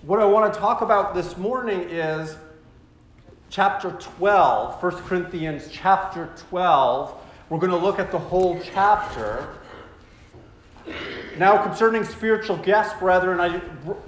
what I want to talk about this morning is chapter 12, 1 Corinthians chapter 12. We're going to look at the whole chapter. Now, concerning spiritual gifts, brethren, I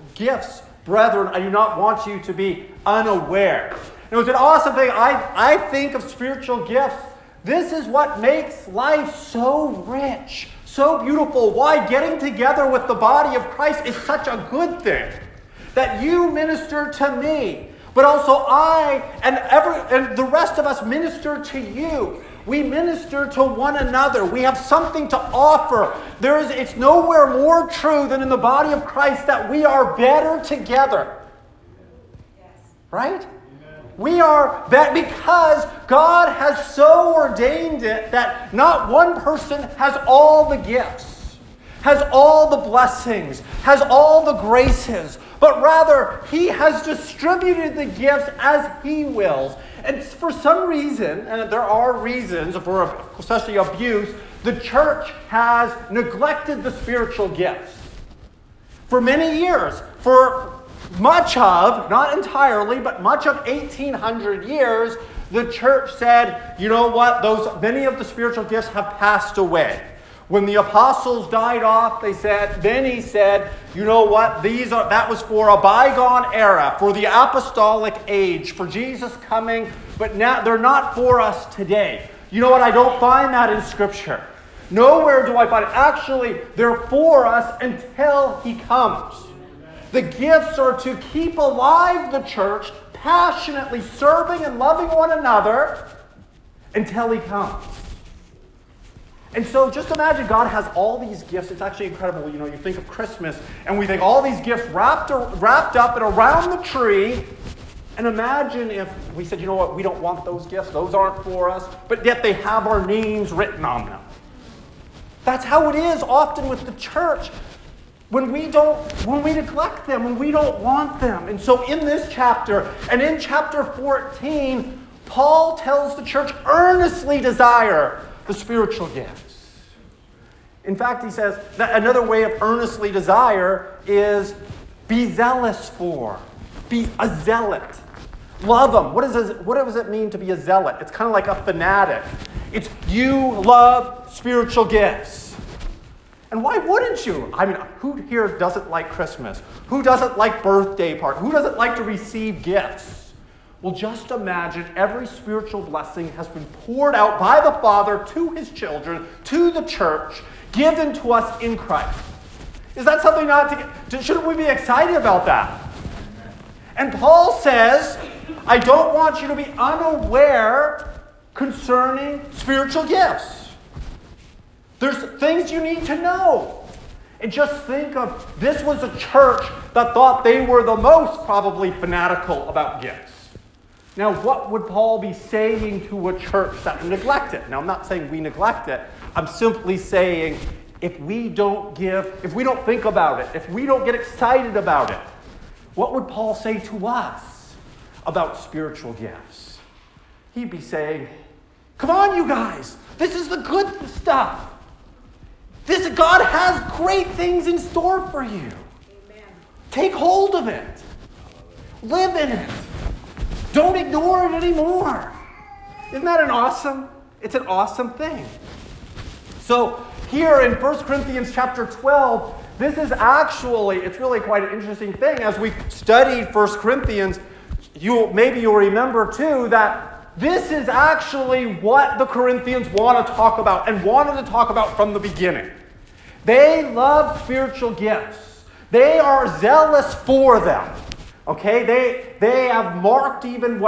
do not want you to be unaware. It was an awesome thing. I think of spiritual gifts. This is what makes life so rich, so beautiful. Why getting together with the body of Christ is such a good thing. That you minister to me, but also I and the rest of us minister to you. We minister to one another. We have something to offer. It's nowhere more true than in the body of Christ that we are better together. Yes. Right? We are better because God has so ordained it that not one person has all the gifts, has all the blessings, has all the graces, but rather He has distributed the gifts as He wills. And for some reason, and there are reasons for especially abuse, the church has neglected the spiritual gifts. For many years, for much of, not entirely, but much of 1800 years, the church said, you know what, many of the spiritual gifts have passed away. When the apostles died off, He said, you know what, that was for a bygone era, for the apostolic age, for Jesus coming, but now they're not for us today. You know what, I don't find that in Scripture. Nowhere do I find it. Actually, they're for us until He comes. The gifts are to keep alive the church, passionately serving and loving one another until He comes. And so just imagine God has all these gifts. It's actually incredible. You know, you think of Christmas and we think all these gifts wrapped up and around the tree. And imagine if we said, you know what, we don't want those gifts. Those aren't for us. But yet they have our names written on them. That's how it is often with the church. When we neglect them, when we don't want them. And so in this chapter and in chapter 14, Paul tells the church earnestly desire the spiritual gifts. In fact, he says that another way of earnestly desire is be zealous for. Be a zealot. Love them. What does it mean to be a zealot? It's kind of like a fanatic. It's you love spiritual gifts. And why wouldn't you? I mean, who here doesn't like Christmas? Who doesn't like birthday parties? Who doesn't like to receive gifts? Well, just imagine every spiritual blessing has been poured out by the Father to His children, to the church, given to us in Christ. Is that something shouldn't we be excited about that? And Paul says, I don't want you to be unaware concerning spiritual gifts. There's things you need to know. And just think of, this was a church that thought they were the most probably fanatical about gifts. Now, what would Paul be saying to a church that neglect it? Now, I'm not saying we neglect it. I'm simply saying if we don't think about it, if we don't get excited about it, what would Paul say to us about spiritual gifts? He'd be saying, come on, you guys. This is the good stuff. God has great things in store for you. Amen. Take hold of it. Live in it. Don't ignore it anymore. Isn't that it's an awesome thing. So here in 1 Corinthians chapter 12, this is it's really quite an interesting thing. As we studied 1 Corinthians, you'll remember too that this is actually what the Corinthians want to talk about and wanted to talk about from the beginning. They love spiritual gifts. They are zealous for them. Okay, they have marked even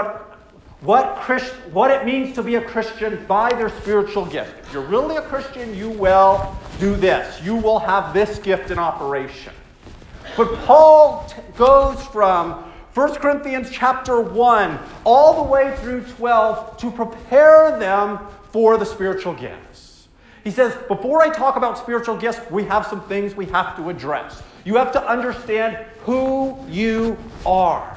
what it means to be a Christian by their spiritual gift. If you're really a Christian, you will do this. You will have this gift in operation. But Paul goes from 1 Corinthians chapter 1 all the way through 12 to prepare them for the spiritual gifts. He says, before I talk about spiritual gifts, we have some things we have to address. You have to understand who you are.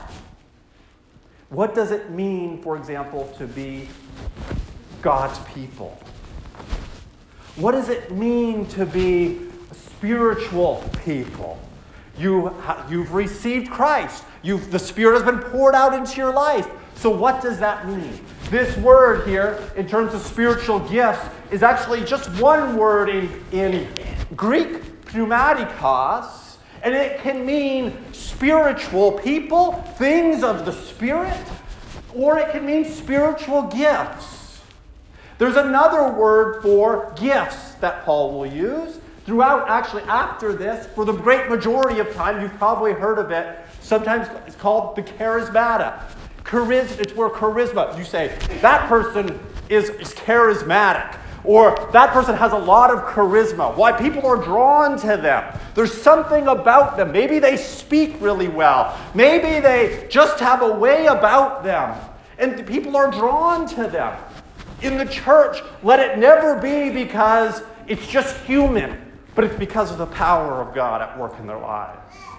What does it mean, for example, to be God's people? What does it mean to be spiritual people? You've received Christ. The Spirit has been poured out into your life. So what does that mean? This word here, in terms of spiritual gifts, is actually just one word in Greek, pneumatikos, and it can mean spiritual people, things of the Spirit, or it can mean spiritual gifts. There's another word for gifts that Paul will use throughout, actually after this, for the great majority of time. You've probably heard of it. Sometimes it's called the charismata. It's where charisma, you say, that person is charismatic. Or that person has a lot of charisma. Why people are drawn to them. There's something about them. Maybe they speak really well. Maybe they just have a way about them. And people are drawn to them. In the church, let it never be because it's just human, but it's because of the power of God at work in their lives.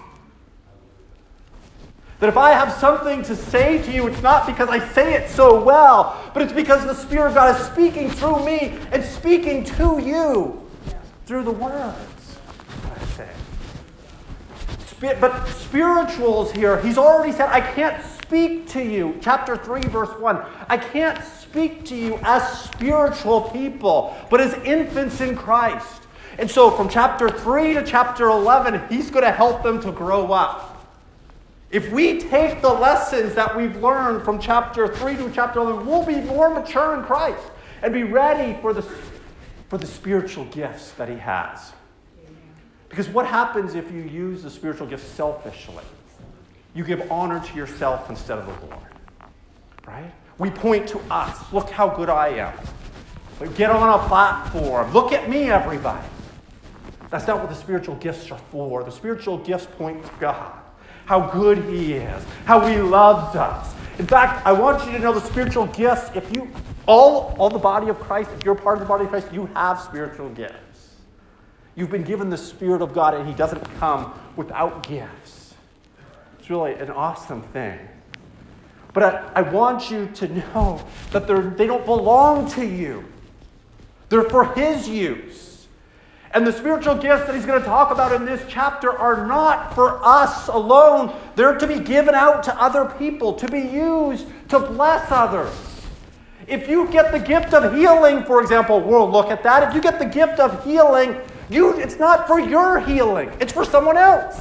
That if I have something to say to you, it's not because I say it so well, but it's because the Spirit of God is speaking through me and speaking to you through the words that I say. But spirituals here, he's already said, I can't speak to you. Chapter 3, verse 1. I can't speak to you as spiritual people, but as infants in Christ. And so from chapter 3 to chapter 11, he's going to help them to grow up. If we take the lessons that we've learned from chapter 3 to chapter 11, we'll be more mature in Christ and be ready for the spiritual gifts that he has. Because what happens if you use the spiritual gifts selfishly? You give honor to yourself instead of the Lord. Right? We point to us. Look how good I am. We get on a platform. Look at me, everybody. That's not what the spiritual gifts are for. The spiritual gifts point to God. How good he is, how he loves us. In fact, I want you to know the spiritual gifts, if you, all the body of Christ, if you're part of the body of Christ, you have spiritual gifts. You've been given the Spirit of God, and he doesn't come without gifts. It's really an awesome thing. But I want you to know that they don't belong to you. They're for his use. And the spiritual gifts that he's going to talk about in this chapter are not for us alone. They're to be given out to other people, to be used to bless others. If you get the gift of healing, for example, we'll look at that. If you get the gift of healing, it's not for your healing. It's for someone else.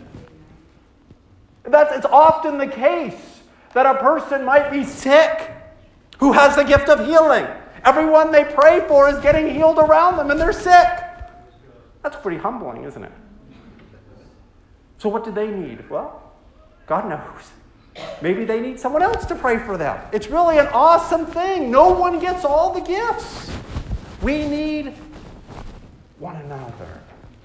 It's often the case that a person might be sick who has the gift of healing. Everyone they pray for is getting healed around them and they're sick. That's pretty humbling, isn't it? So what do they need? Well, God knows. Maybe they need someone else to pray for them. It's really an awesome thing. No one gets all the gifts. We need one another.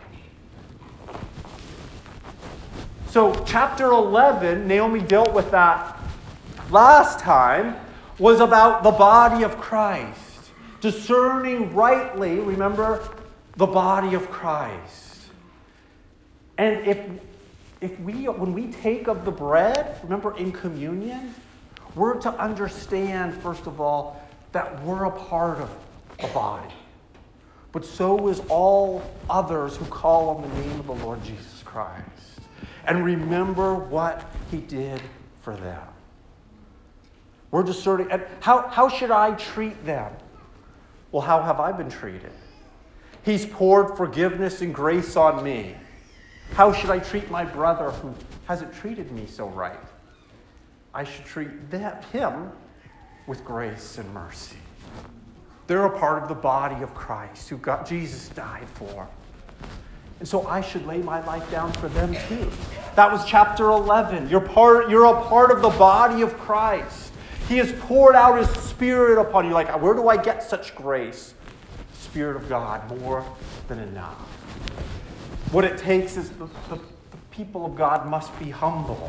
So chapter 11, Naomi dealt with that last time, was about the body of Christ. Discerning rightly, remember, the body of Christ. And when we take of the bread, remember in communion, we're to understand, first of all, that we're a part of the body. But so is all others who call on the name of the Lord Jesus Christ. And remember what he did for them. We're discerning. And how should I treat them? Well, how have I been treated? He's poured forgiveness and grace on me. How should I treat my brother who hasn't treated me so right? I should treat him with grace and mercy. They're a part of the body of Christ who Jesus died for. And so I should lay my life down for them too. That was chapter 11. You're a part of the body of Christ. He has poured out his Spirit upon you. Like, where do I get such grace? Spirit of God, more than enough. What it takes is the people of God must be humble.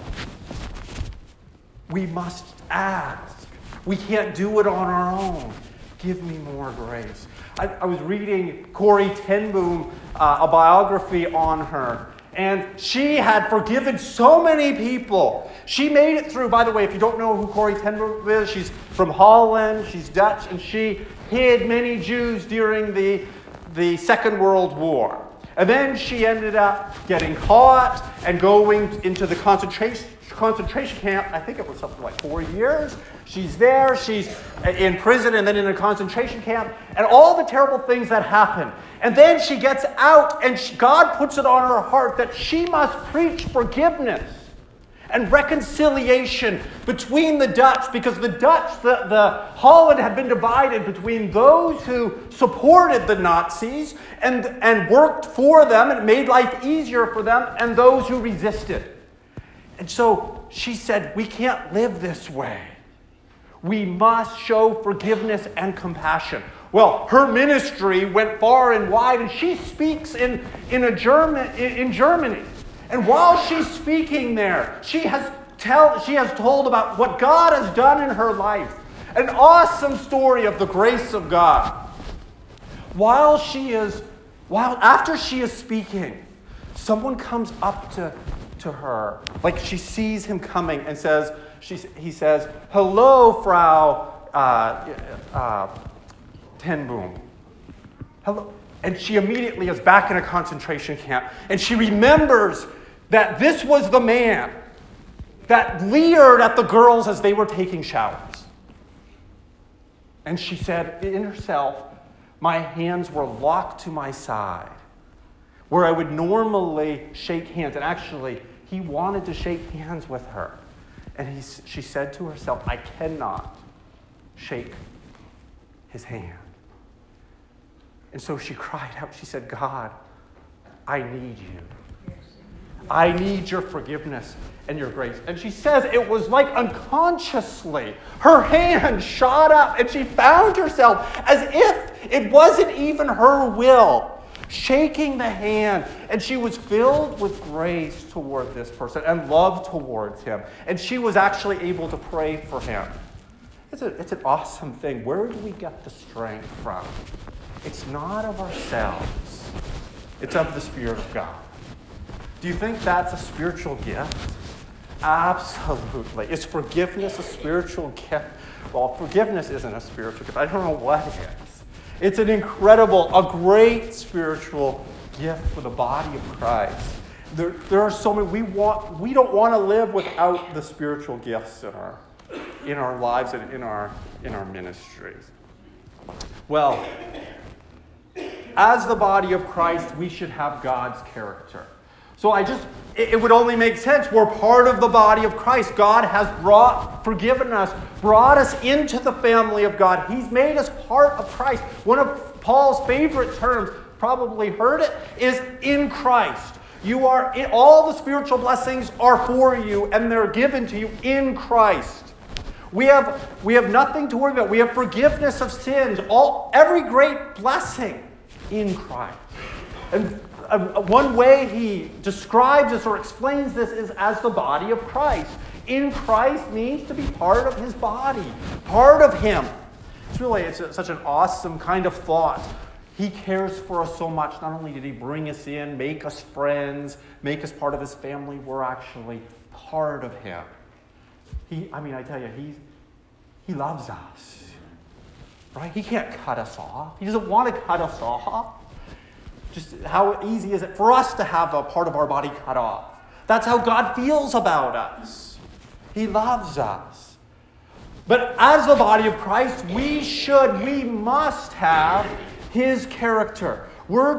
We must ask. We can't do it on our own. Give me more grace. I was reading Corrie ten Boom, a biography on her, and she had forgiven so many people. She made it through, by the way, if you don't know who Corrie ten Boom is, she's from Holland, she's Dutch, and she hid many Jews during the Second World War. And then she ended up getting caught and going into the concentration camp. I think it was something like 4 years. She's there, she's in prison and then in a concentration camp, and all the terrible things that happen. And then she gets out, and God puts it on her heart that she must preach forgiveness and reconciliation between the Dutch, because the Holland had been divided between those who supported the Nazis and worked for them and made life easier for them, and those who resisted. And so she said, we can't live this way. We must show forgiveness and compassion. Well, her ministry went far and wide, and she speaks in Germany. And while she's speaking there, she has told about what God has done in her life. An awesome story of the grace of God. After she is speaking, someone comes up to her, like she sees him coming, and he says, "Hello, Frau Ten Boom." Hello. And she immediately is back in a concentration camp. And she remembers that this was the man that leered at the girls as they were taking showers. And she said in herself, my hands were locked to my side, where I would normally shake hands. And actually, he wanted to shake hands with her. And she said to herself, I cannot shake his hand. And so she cried out. She said, God, I need you. I need your forgiveness and your grace. And she says it was like unconsciously her hand shot up and she found herself as if it wasn't even her will, shaking the hand. And she was filled with grace toward this person and love towards him. And she was actually able to pray for him. It's an awesome thing. Where do we get the strength from? It's not of ourselves. It's of the Spirit of God. Do you think that's a spiritual gift? Absolutely. Is forgiveness a spiritual gift? Well, forgiveness isn't a spiritual gift. I don't know what is. It's an incredible, a great spiritual gift for the body of Christ. There are so many. We don't want to live without the spiritual gifts in our lives and in our ministries. Well, as the body of Christ, we should have God's character. So it would only make sense. We're part of the body of Christ. God has forgiven us, brought us into the family of God. He's made us part of Christ. One of Paul's favorite terms, probably heard it, is in Christ. All the spiritual blessings are for you, and they're given to you in Christ. We have nothing to worry about. We have forgiveness of sins. Every great blessing in Christ. And one way he describes this or explains this is as the body of Christ. In Christ means to be part of his body, part of him. It's such an awesome kind of thought. He cares for us so much. Not only did he bring us in, make us friends, make us part of his family, we're actually part of him. I tell you, he loves us. Right? He can't cut us off. He doesn't want to cut us off. Just how easy is it for us to have a part of our body cut off? That's how God feels about us. He loves us. But as the body of Christ, we must have his character. We're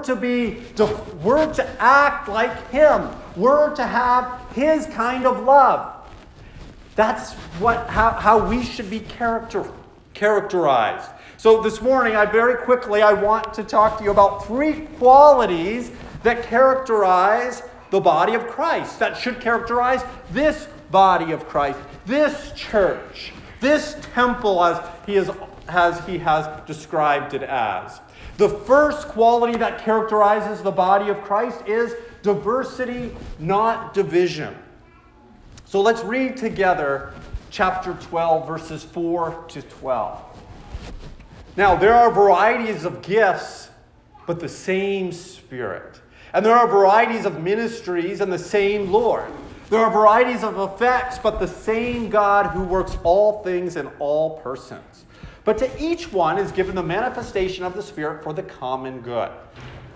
to act like him. We're to have his kind of love. That's how we should be characterized. So this morning, I want to talk to you about 3 qualities that characterize the body of Christ, that should characterize this body of Christ, this church, this temple as he has described it as. The first quality that characterizes the body of Christ is diversity, not division. So let's read together chapter 12, verses 4 to 12. Now, there are varieties of gifts, but the same Spirit. And there are varieties of ministries and the same Lord. There are varieties of effects, but the same God who works all things in all persons. But to each one is given the manifestation of the Spirit for the common good.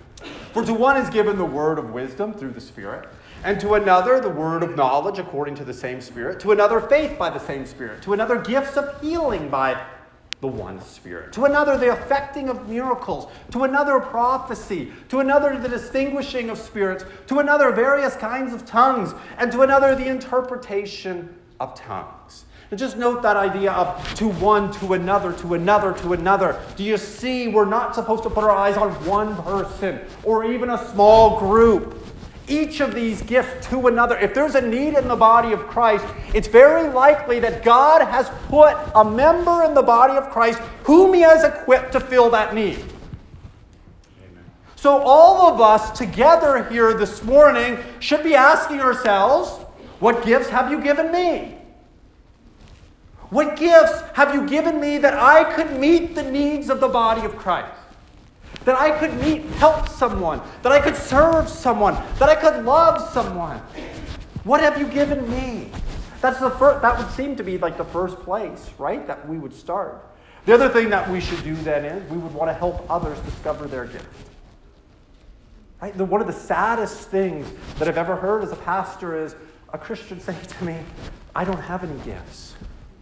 For to one is given the word of wisdom through the Spirit, and to another the word of knowledge according to the same Spirit, to another faith by the same Spirit, to another gifts of healing by the one Spirit, to another the effecting of miracles, to another prophecy, to another the distinguishing of spirits, to another various kinds of tongues, and to another the interpretation of tongues. And just note that idea of to one, to another, to another, to another. Do you see we're not supposed to put our eyes on one person or even a small group? Each of these gifts to another. If there's a need in the body of Christ, it's very likely that God has put a member in the body of Christ whom he has equipped to fill that need. Amen. So all of us together here this morning should be asking ourselves, what gifts have you given me? What gifts have you given me that I could meet the needs of the body of Christ? That I could help someone, that I could serve someone, that I could love someone. What have you given me? That would seem to be like the first place, right? That we would start. The other thing that we should do then is we would want to help others discover their gift. Right? One of the saddest things that I've ever heard as a pastor is a Christian saying to me, I don't have any gifts.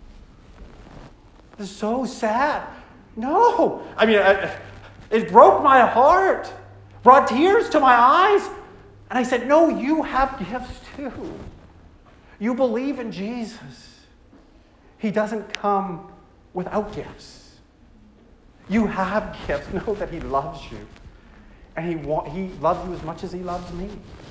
It's so sad. No. I mean, it broke my heart, brought tears to my eyes. And I said, no, you have gifts too. You believe in Jesus. He doesn't come without gifts. You have gifts. Know that he loves you. And he loves you as much as he loves me.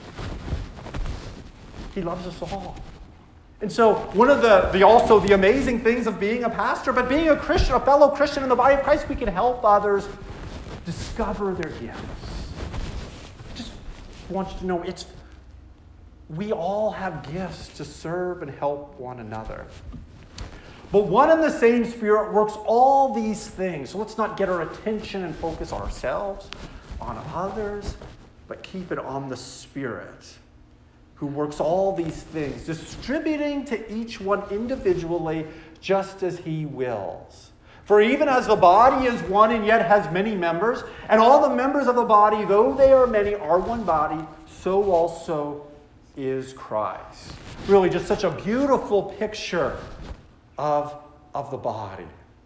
He loves us all. And so one of the amazing things of being a pastor, but being a Christian, a fellow Christian in the body of Christ, we can help others discover their gifts. I just want you to know we all have gifts to serve and help one another. But one and the same Spirit works all these things. So let's not get our attention and focus ourselves on others, but keep it on the Spirit who works all these things, distributing to each one individually just as he wills. For even as the body is one and yet has many members, and all the members of the body, though they are many, are one body, so also is Christ. Really just such a beautiful picture of the body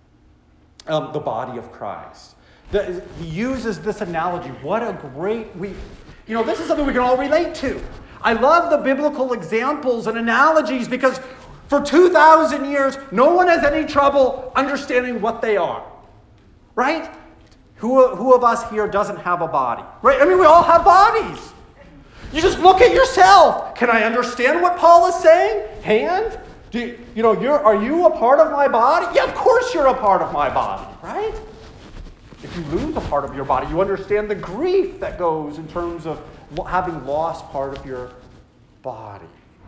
of Christ. He uses this analogy. What a great this is something we can all relate to. I love the biblical examples and analogies because for 2,000 years, no one has any trouble understanding what they are. Right? Who of us here doesn't have a body? Right? I mean, we all have bodies. You just look at yourself. Can I understand what Paul is saying? Hand? Are you a part of my body? Yeah, of course you're a part of my body, right? If you lose a part of your body, you understand the grief that goes in terms of having lost part of your body.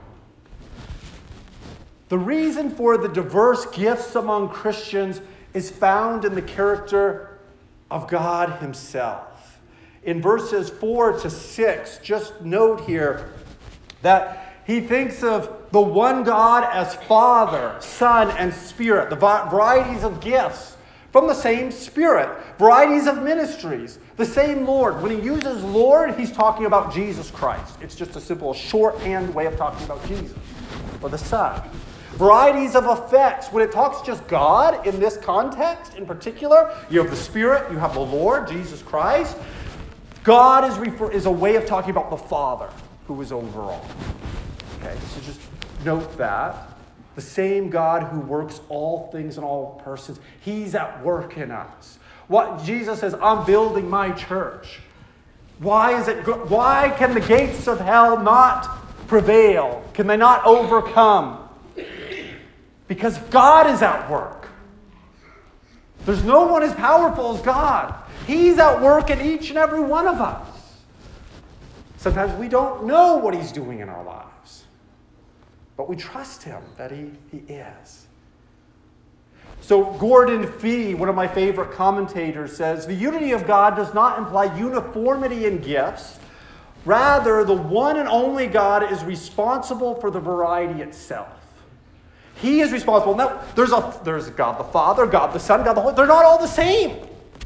The reason for the diverse gifts among Christians is found in the character of God himself. In verses 4 to 6, just note here that he thinks of the one God as Father, Son, and Spirit, the varieties of gifts from the same Spirit, varieties of ministries, the same Lord. When he uses Lord, he's talking about Jesus Christ. It's just a simple shorthand way of talking about Jesus, or the Son. Varieties of effects. When it talks just God in this context in particular, you have the Spirit, you have the Lord, Jesus Christ. God is a way of talking about the Father, who is over all. Okay, so just note that. The same God who works all things in all persons, he's at work in us. What Jesus says, I'm building my church. Why can the gates of hell not prevail? Can they not overcome? Because God is at work. There's no one as powerful as God. He's at work in each and every one of us. Sometimes we don't know what he's doing in our lives, but we trust him that he is. So Gordon Fee, one of my favorite commentators, says, the unity of God does not imply uniformity in gifts. Rather, the one and only God is responsible for the variety itself. He is responsible. Now, there's God the Father, God the Son, God the Holy. They're not all the same.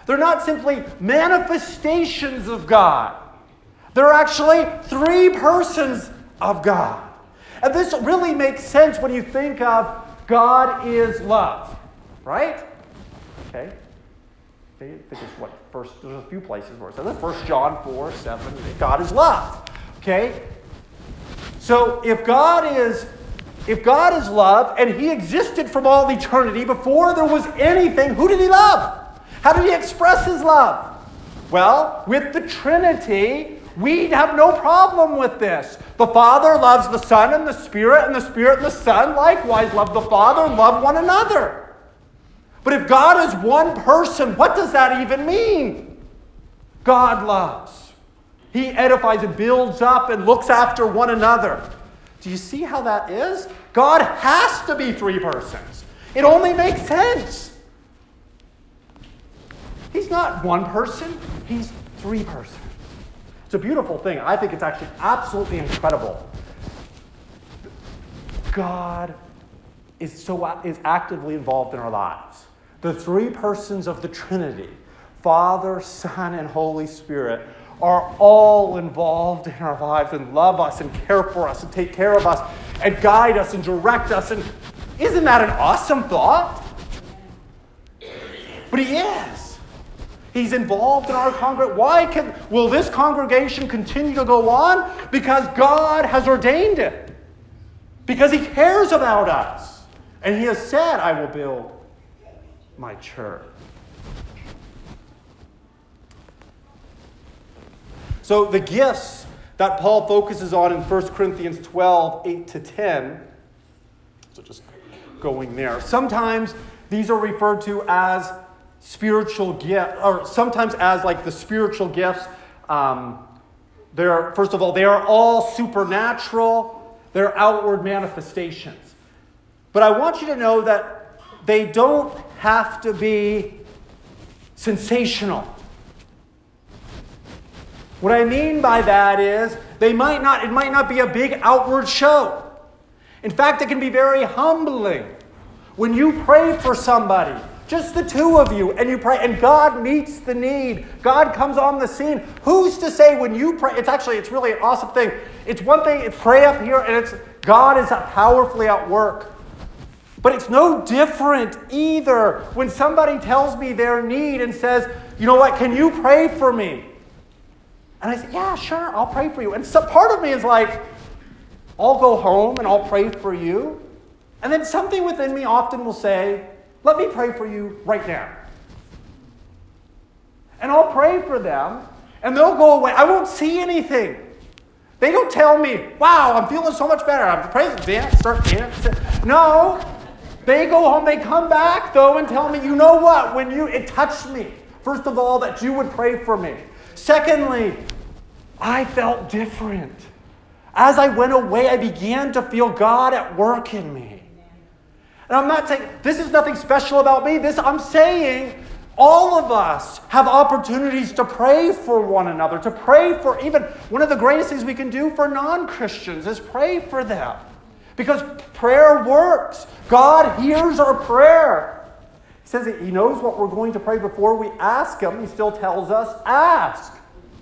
They're not simply manifestations of God. They're actually three persons of God. And this really makes sense when you think of God is love, right? Okay. I think it's there's a few places where it says this. 1 John 4:7, God is love. Okay? So if God is love and he existed from all eternity before there was anything, who did he love? How did he express his love? Well, with the Trinity, we have no problem with this. The Father loves the Son and the Spirit and the Son likewise love the Father and love one another. But if God is one person, what does that even mean? God loves. He edifies and builds up and looks after one another. Do you see how that is? God has to be three persons. It only makes sense. He's not one person. He's three persons. It's a beautiful thing. I think it's actually absolutely incredible. God is actively involved in our lives. The three persons of the Trinity, Father, Son, and Holy Spirit, are all involved in our lives and love us and care for us and take care of us and guide us and direct us. And isn't that an awesome thought? But he is. He's involved in our congregation. Will this congregation continue to go on? Because God has ordained it. Because he cares about us. And he has said, I will build my church. So the gifts that Paul focuses on in 1 Corinthians 12, 8-10, so just going there. Sometimes these are referred to as spiritual gifts, or sometimes as like the spiritual gifts. First of all, they are all supernatural. They're outward manifestations. But I want you to know that they don't have to be sensational. What I mean by that is it might not be a big outward show. In fact, it can be very humbling when you pray for somebody, just the two of you, and you pray, and God meets the need. God comes on the scene. Who's to say when you pray? It's really an awesome thing. It's one thing, it's pray up here, and God is powerfully at work. But it's no different either when somebody tells me their need and says, you know what, can you pray for me? And I say, yeah, sure, I'll pray for you. And so part of me is like, I'll go home and I'll pray for you. And then something within me often will say, let me pray for you right now. And I'll pray for them, and they'll go away. I won't see anything. They don't tell me, wow, I'm feeling so much better. I'm praising, dance, start dancing. No. They go home, they come back, though, and tell me, you know what? It touched me. First of all, that you would pray for me. Secondly, I felt different. As I went away, I began to feel God at work in me. And I'm not saying, this is nothing special about me. I'm saying all of us have opportunities to pray for one another, to pray for even one of the greatest things we can do for non-Christians is pray for them. Because prayer works. God hears our prayer. He says that he knows what we're going to pray before we ask him. He still tells us, ask.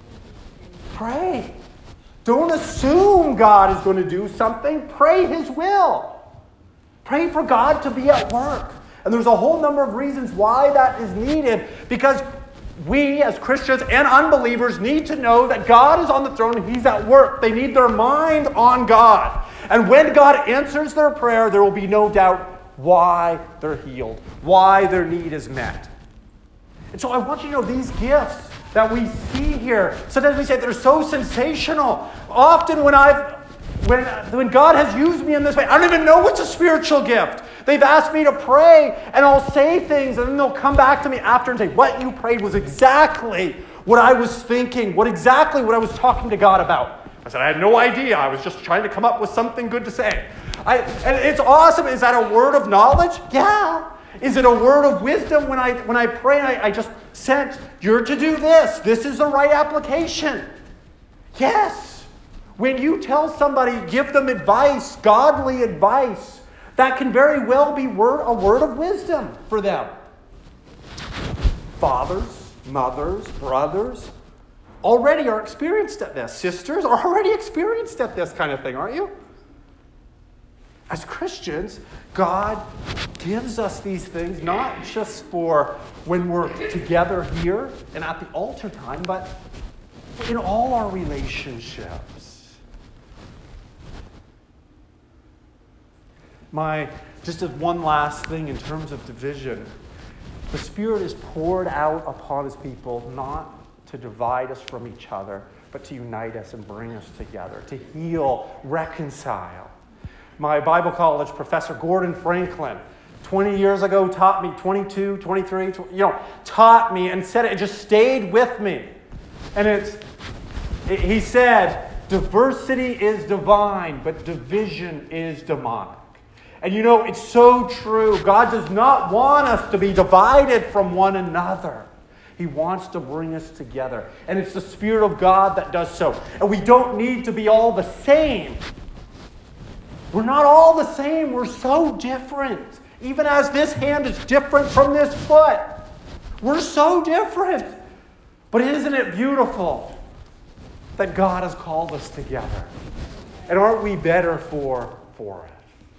Pray. Don't assume God is going to do something. Pray his will. Pray for God to be at work. And there's a whole number of reasons why that is needed. Because we as Christians and unbelievers need to know that God is on the throne and he's at work. They need their mind on God. And when God answers their prayer, there will be no doubt why they're healed, why their need is met. And so I want you to know these gifts that we see here, sometimes we say they're so sensational. Often when God has used me in this way, I don't even know it's a spiritual gift. They've asked me to pray, and I'll say things, and then they'll come back to me after and say, what you prayed was exactly what I was thinking, what I was talking to God about. I said, I had no idea. I was just trying to come up with something good to say. And it's awesome. Is that a word of knowledge? Yeah. Is it a word of wisdom when I pray? I just sense, you're to do this. This is the right application. Yes. When you tell somebody, give them advice, godly advice, that can very well be a word of wisdom for them. Fathers, mothers, brothers, already are experienced at this. Sisters are already experienced at this kind of thing, aren't you? As Christians, God gives us these things not just for when we're together here and at the altar time, but in all our relationships. Just as one last thing in terms of division, the Spirit is poured out upon His people not to divide us from each other, but to unite us and bring us together, to heal, reconcile. My Bible college professor, Gordon Franklin, 20 years ago taught me, 22, 23, taught me and said it just stayed with me. And he said, diversity is divine, but division is demonic. And it's so true. God does not want us to be divided from one another. He wants to bring us together. And it's the Spirit of God that does so. And we don't need to be all the same. We're not all the same. We're so different. Even as this hand is different from this foot. We're so different. But isn't it beautiful that God has called us together? And aren't we better for it?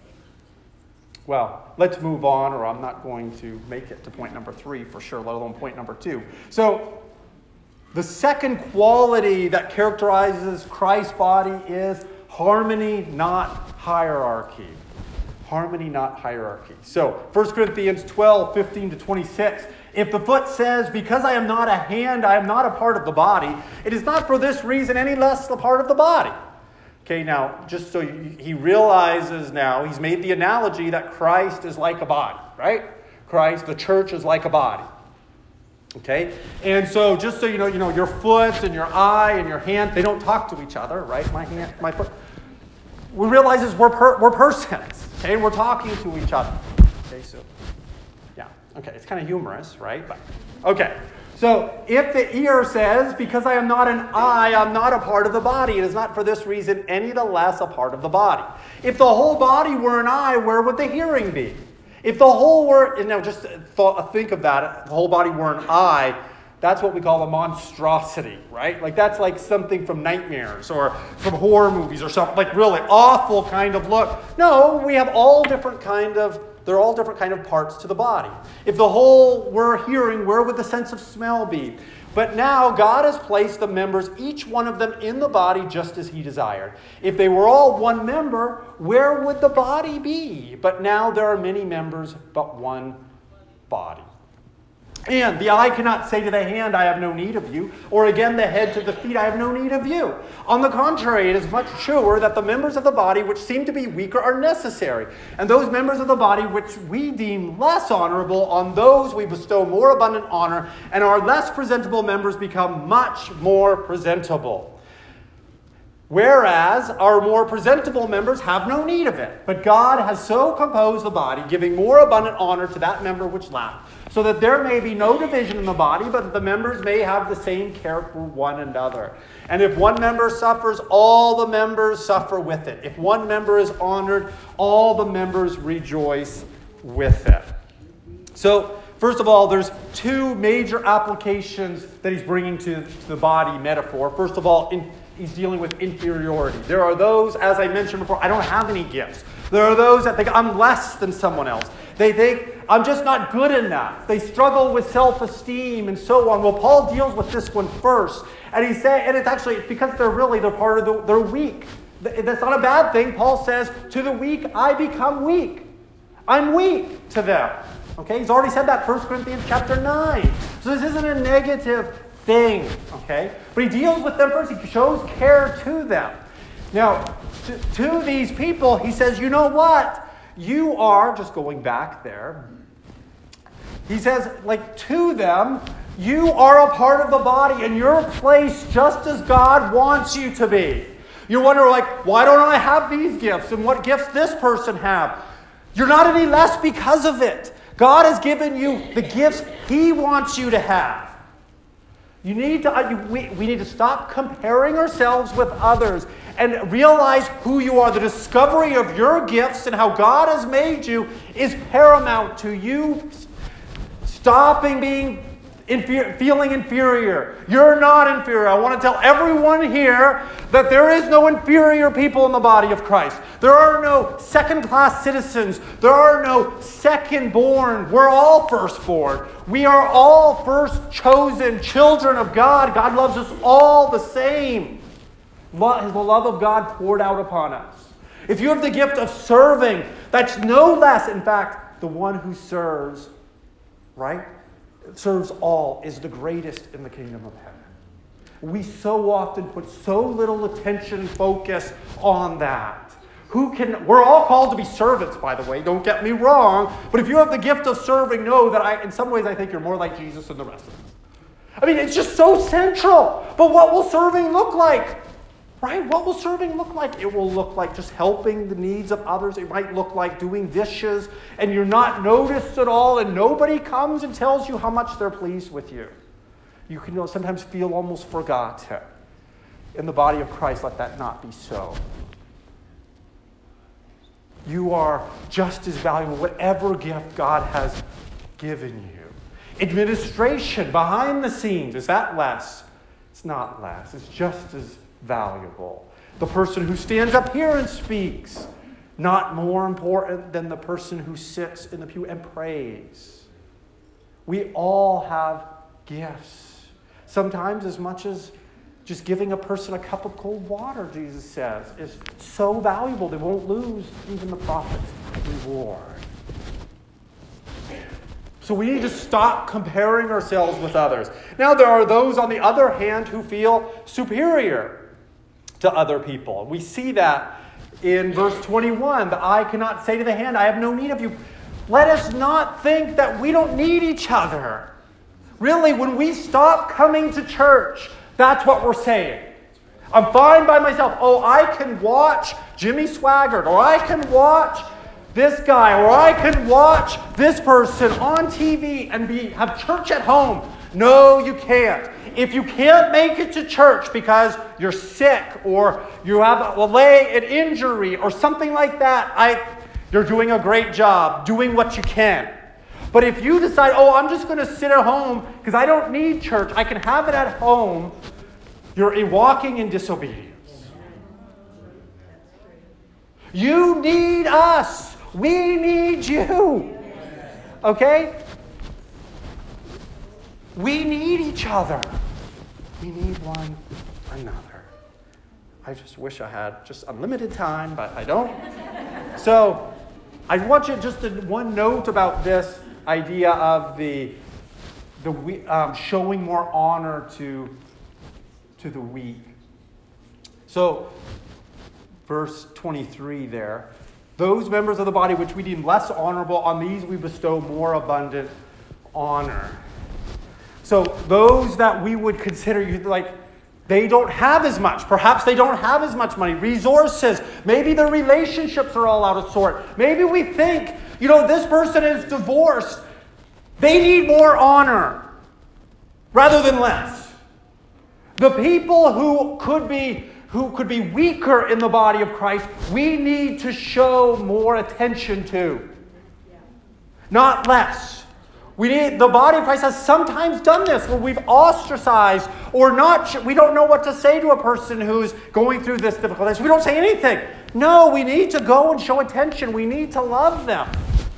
Well, let's move on, or I'm not going to make it to point number 3 for sure, let alone point number 2. So, the second quality that characterizes Christ's body is harmony, not hierarchy. Harmony, not hierarchy. So, 1 Corinthians 12, 15 to 26. If the foot says, because I am not a hand, I am not a part of the body, it is not for this reason any less a part of the body. Okay, now, just so he realizes now, he's made the analogy that Christ is like a body, right? Christ, the church, is like a body. Okay? And so, just so you know, your foot and your eye and your hand, they don't talk to each other, right? My hand, my foot. We realize we're persons, okay? We're talking to each other. Okay, so, yeah. Okay, it's kind of humorous, right? But, okay. So, if the ear says, because I am not an eye, I'm not a part of the body, it is not for this reason any the less a part of the body. If the whole body were an eye, where would the hearing be? If the whole were, just think of that, if the whole body were an eye, that's what we call a monstrosity, right? Like that's like something from nightmares or from horror movies or something, like really awful kind of look. No, we have all different kind of parts to the body. If the whole were hearing, where would the sense of smell be? But now God has placed the members, each one of them, in the body just as He desired. If they were all one member, where would the body be? But now there are many members, but one body. And the eye cannot say to the hand, I have no need of you, or again the head to the feet, I have no need of you. On the contrary, it is much truer that the members of the body which seem to be weaker are necessary, and those members of the body which we deem less honorable, on those we bestow more abundant honor, and our less presentable members become much more presentable. Whereas our more presentable members have no need of it. But God has so composed the body, giving more abundant honor to that member which lacked, so that there may be no division in the body, but that the members may have the same care for one another. And if one member suffers, all the members suffer with it. If one member is honored, all the members rejoice with it. So, first of all, there's two major applications that he's bringing to the body metaphor. First of all, he's dealing with inferiority. There are those, as I mentioned before, I don't have any gifts. There are those that think I'm less than someone else. They think I'm just not good enough. They struggle with self-esteem and so on. Well, Paul deals with this one first. And he said, and it's because they're weak. That's not a bad thing. Paul says, to the weak, I become weak. I'm weak to them. Okay, he's already said that 1 Corinthians chapter 9. So this isn't a negative thing, okay? But he deals with them first. He shows care to them. Now, to these people, he says, you know what? You are, just going back there, he says, to them, you are a part of the body and you're placed just as God wants you to be. You wonder, why don't I have these gifts? And what gifts this person have? You're not any less because of it. God has given you the gifts He wants you to have. We need to stop comparing ourselves with others and realize who you are. The discovery of your gifts and how God has made you is paramount to you stopping being feeling inferior. You're not inferior. I want to tell everyone here that there is no inferior people in the body of Christ. There are no second-class citizens. There are no second-born. We're all firstborn. We are all first chosen children of God. God loves us all the same. The love of God poured out upon us. If you have the gift of serving, that's no less. In fact, the one who serves, right? Serves all, is the greatest in the kingdom of heaven. We so often put so little attention and focus on that. We're all called to be servants, by the way, don't get me wrong, but if you have the gift of serving, know that in some ways I think you're more like Jesus than the rest of us. I mean, it's just so central. But what will serving look like? Right? What will serving look like? It will look like just helping the needs of others. It might look like doing dishes and you're not noticed at all and nobody comes and tells you how much they're pleased with you. You can sometimes feel almost forgotten. In the body of Christ, let that not be so. You are just as valuable, whatever gift God has given you. Administration, behind the scenes, is that less? It's not less. It's just as valuable. The person who stands up here and speaks, not more important than the person who sits in the pew and prays. We all have gifts. Sometimes as much as just giving a person a cup of cold water, Jesus says, is so valuable they won't lose even the prophet's reward. So we need to stop comparing ourselves with others. Now there are those, on the other hand, who feel superior to other people. We see that in verse 21. The eye cannot say to the hand, I have no need of you. Let us not think that we don't need each other. Really, when we stop coming to church, that's what we're saying. I'm fine by myself. Oh, I can watch Jimmy Swaggart, or I can watch this guy, or I can watch this person on TV and have church at home. No, you can't. If you can't make it to church because you're sick or you have an injury or something like that, you're doing a great job doing what you can. But if you decide, I'm just going to sit at home because I don't need church, I can have it at home, you're walking in disobedience. You need us. We need you. Okay? We need each other. We need one another. I just wish I had just unlimited time, but I don't. So I want you just one note about this idea of the showing more honor to the weak. So verse 23 there. Those members of the body which we deem less honorable, on these we bestow more abundant honor. So those that we would consider like they don't have as much. Perhaps they don't have as much money. Resources. Maybe their relationships are all out of sort. Maybe we think, this person is divorced. They need more honor rather than less. The people who could be weaker in the body of Christ, we need to show more attention to. Not less. The body of Christ has sometimes done this where we've ostracized or not. We don't know what to say to a person who's going through this difficult time. We don't say anything. No, we need to go and show attention. We need to love them.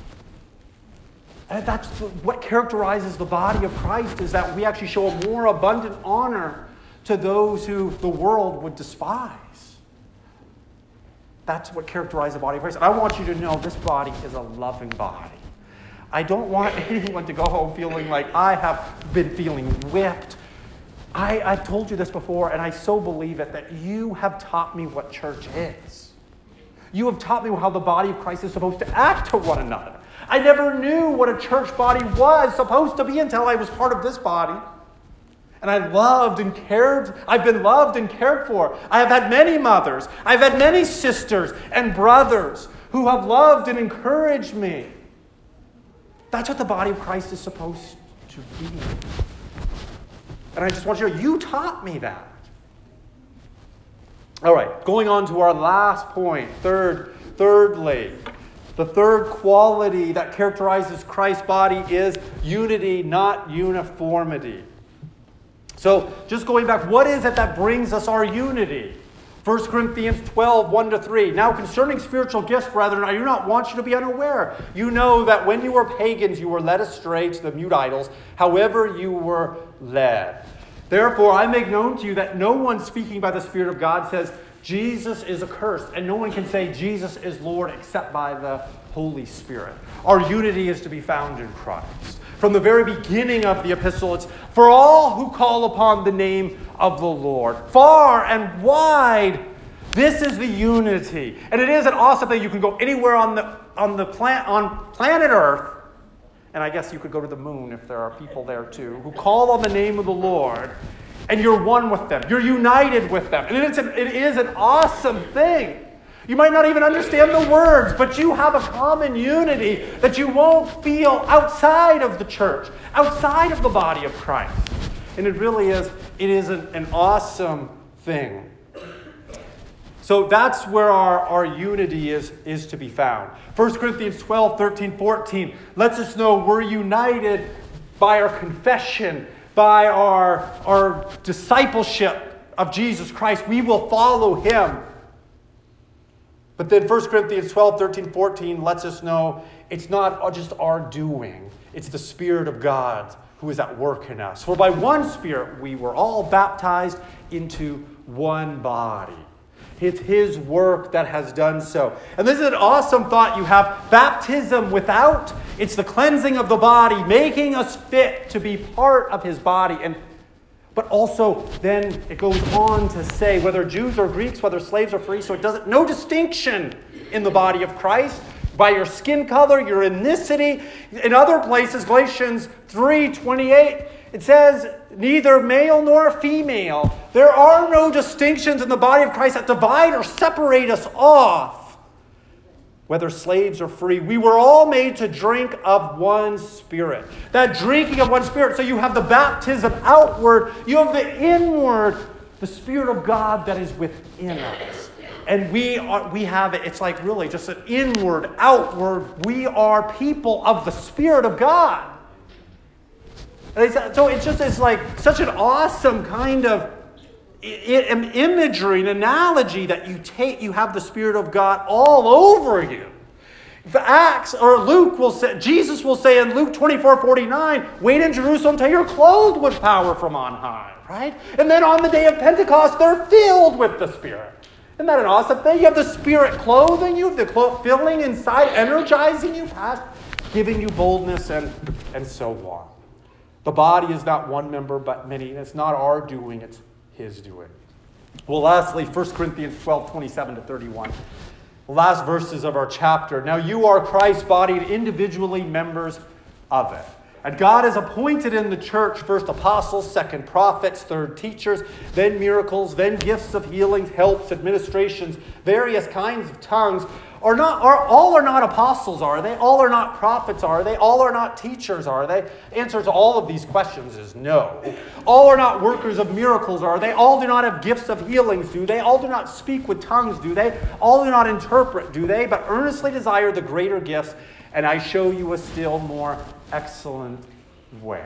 And that's what characterizes the body of Christ, is that we actually show a more abundant honor to those who the world would despise. That's what characterizes the body of Christ. And I want you to know this body is a loving body. I don't want anyone to go home feeling like I have been feeling whipped. I've told you this before, and I so believe it, that you have taught me what church is. You have taught me how the body of Christ is supposed to act to one another. I never knew what a church body was supposed to be until I was part of this body. And I've been loved and cared for. I have had many mothers. I've had many sisters and brothers who have loved and encouraged me. That's what the body of Christ is supposed to be. And I just want you to know, you taught me that. All right, going on to our last point. Thirdly, The third quality that characterizes Christ's body is unity, not uniformity. So, just going back, what is it that brings us our unity? 1 Corinthians 12, 1-3. Now concerning spiritual gifts, brethren, I do not want you to be unaware. You know that when you were pagans, you were led astray to the mute idols, however you were led. Therefore, I make known to you that no one speaking by the Spirit of God says, Jesus is accursed, and no one can say Jesus is Lord except by the Holy Spirit. Our unity is to be found in Christ. From the very beginning of the epistle, it's for all who call upon the name of the Lord. Far and wide, this is the unity. And it is an awesome thing. You can go anywhere on planet Earth, and I guess you could go to the moon if there are people there too, who call on the name of the Lord, and you're one with them. You're united with them. And it is an awesome thing. You might not even understand the words, but you have a common unity that you won't feel outside of the church, outside of the body of Christ. And it really is, an awesome thing. So that's where our unity is to be found. 1 Corinthians 12, 13, 14 lets us know we're united by our confession, by our discipleship of Jesus Christ. We will follow him. But then 1 Corinthians 12, 13, 14 lets us know it's not just our doing. It's the Spirit of God who is at work in us. For by one Spirit we were all baptized into one body. It's his work that has done so. And this is an awesome thought. You have baptism without. It's the cleansing of the body, making us fit to be part of his body. But also, then it goes on to say, whether Jews or Greeks, whether slaves or free, so it doesn't, no distinction in the body of Christ. By your skin color, your ethnicity. In other places, Galatians 3:28, it says, neither male nor female. There are no distinctions in the body of Christ that divide or separate us off. Whether slaves or free, we were all made to drink of one Spirit. That drinking of one Spirit. So you have the baptism outward, you have the inward, the Spirit of God that is within us. And we have it. It's like really just an inward, outward. We are people of the Spirit of God. So it's like such an awesome kind of imagery, an analogy that you have the Spirit of God all over you. Jesus will say in Luke 24:49, wait in Jerusalem till you're clothed with power from on high, right? And then on the day of Pentecost, they're filled with the Spirit. Isn't that an awesome thing? You have the Spirit clothing you, the filling inside, energizing you, giving you boldness and so on. The body is not one member, but many. It's not our doing, it's his doing. Well, lastly, 1 Corinthians 12, 27-31. The last verses of our chapter. Now you are Christ's body and individually members of it. And God has appointed in the church first apostles, second prophets, third teachers, then miracles, then gifts of healings, helps, administrations, various kinds of tongues. All are not apostles, are they? All are not prophets, are they? All are not teachers, are they? The answer to all of these questions is no. All are not workers of miracles, are they? All do not have gifts of healings, do they? All do not speak with tongues, do they? All do not interpret, do they? But earnestly desire the greater gifts, and I show you a still more excellent way.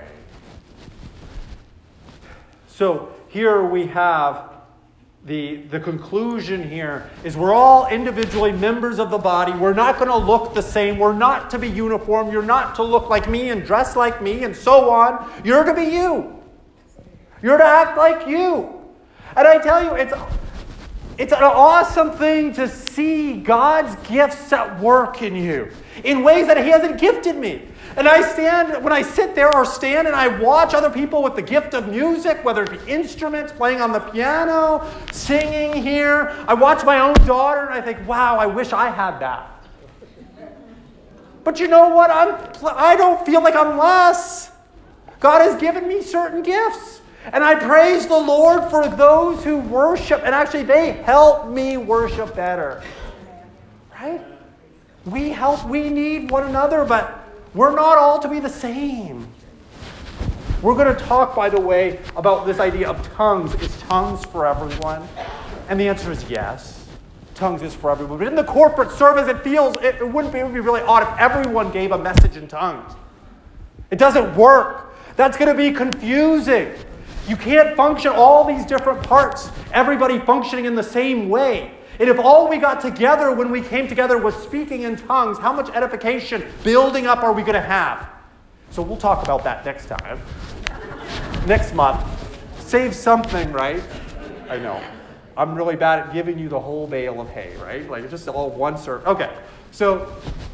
So here we have the conclusion here is we're all individually members of the body. We're not going to look the same. We're not to be uniform. You're not to look like me and dress like me and so on. You're to be you. You're to act like you. And I tell you, it's an awesome thing to see God's gifts at work in you in ways that he hasn't gifted me. And when I sit there or stand and I watch other people with the gift of music, whether it be instruments, playing on the piano, singing here. I watch my own daughter and I think, wow, I wish I had that. But you know what? I don't feel like I'm less. God has given me certain gifts. And I praise the Lord for those who worship. And actually, they help me worship better. Right? We need one another, but we're not all to be the same. We're going to talk, by the way, about this idea of tongues. Is tongues for everyone? And the answer is yes. tongues is for everyone. But in the corporate service, it would be really odd if everyone gave a message in tongues. It doesn't work. That's going to be confusing. You can't function all these different parts, everybody functioning in the same way. And if all we got together when we came together was speaking in tongues, how much edification, building up are we going to have? So we'll talk about that next time. Next month. Save something, right? I know. I'm really bad at giving you the whole bale of hay, right? Like, it's just all one serve. Okay. So,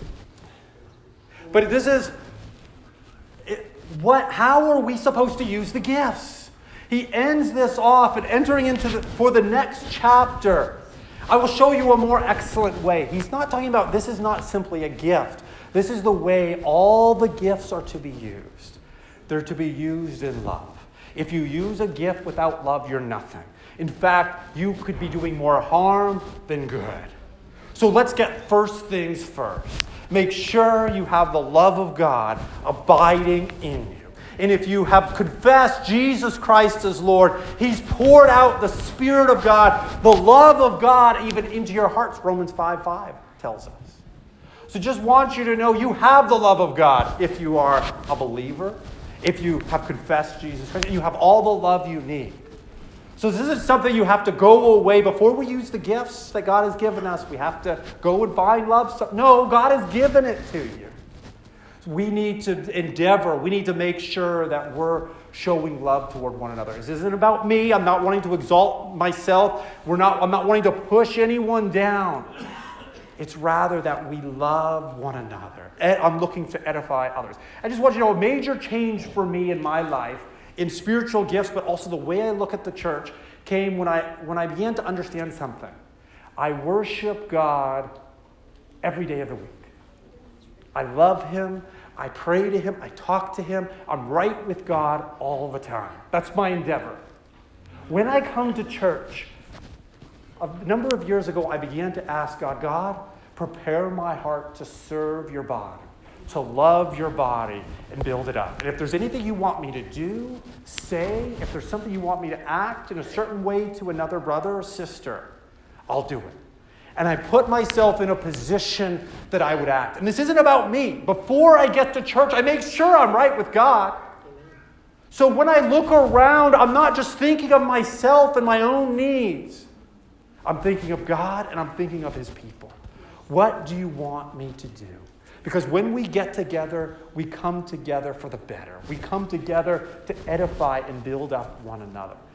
but this is, how are we supposed to use the gifts? He ends this off and entering into for the next chapter. I will show you a more excellent way. He's not talking about this is not simply a gift. This is the way all the gifts are to be used. They're to be used in love. If you use a gift without love, you're nothing. In fact, you could be doing more harm than good. So let's get first things first. Make sure you have the love of God abiding in you. And if you have confessed Jesus Christ as Lord, He's poured out the Spirit of God, the love of God, even into your hearts. Romans 5:5 tells us. So just want you to know you have the love of God if you are a believer, if you have confessed Jesus Christ, you have all the love you need. So this isn't something you have to go away before we use the gifts that God has given us. We have to go and find love. No, God has given it to you. We need to endeavor. We need to make sure that we're showing love toward one another. This isn't about me. I'm not wanting to exalt myself. I'm not wanting to push anyone down. It's rather that we love one another. I'm looking to edify others. I just want you to know a major change for me in my life in spiritual gifts, but also the way I look at the church, came when I began to understand something. I worship God every day of the week. I love Him. I pray to Him. I talk to Him. I'm right with God all the time. That's my endeavor. When I come to church, a number of years ago, I began to ask God, prepare my heart to serve your body, to love your body and build it up. And if there's anything you want me to do, say, if there's something you want me to act in a certain way to another brother or sister, I'll do it. And I put myself in a position that I would act. And this isn't about me. Before I get to church, I make sure I'm right with God. So when I look around, I'm not just thinking of myself and my own needs. I'm thinking of God and I'm thinking of His people. What do you want me to do? Because when we get together, we come together for the better. We come together to edify and build up one another.